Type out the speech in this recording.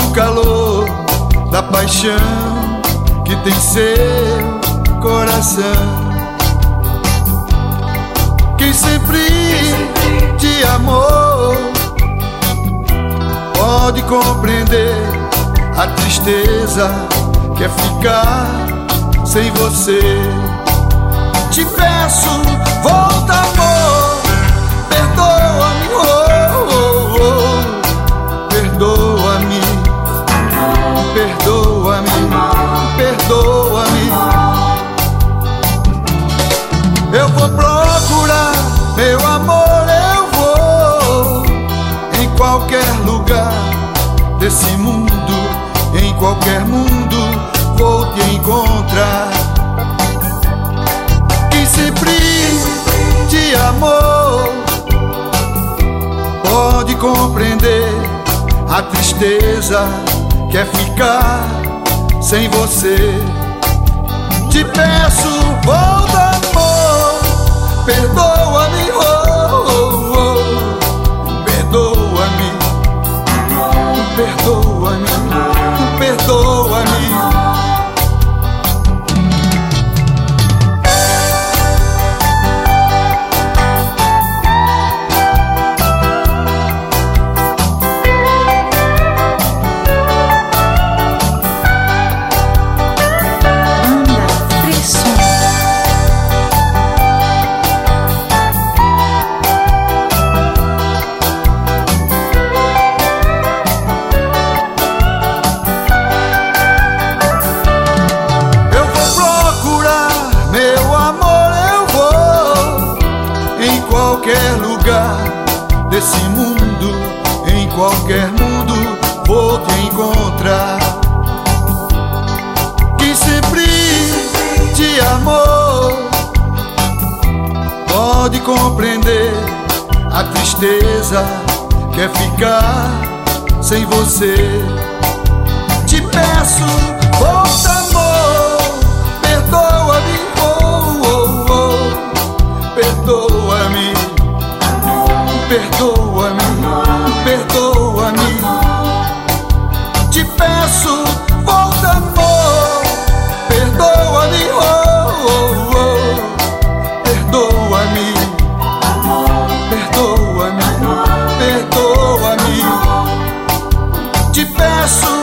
no calor da paixão que tem seu coração. Quem sempre te amou pode compreender a tristeza que é ficar sem você. Te peço, volta amor, perdoa-me, oh, oh, oh. Perdoa-me, perdoa-me, perdoa-me. Eu vou procurar meu amor, eu vou em qualquer lugar desse mundo, em qualquer mundo vou te encontrar. Quem sempre te amou pode compreender a tristeza que é ficar sem você. Te peço, volta amor, perdoa-me, oh, oh, oh. Perdoa-me, perdoa-me, perdoa-me. Qualquer lugar desse mundo, em qualquer mundo vou te encontrar. Quem sempre te amou pode compreender a tristeza que é ficar sem você. Te peço, volta amor, perdoa-me, oh, oh, oh. Perdoa-me, perdoa-me, perdoa-me. Te peço, volta amor, perdoa-me, oh, oh, oh. Perdoa-me, perdoa-me, perdoa-me. Te peço,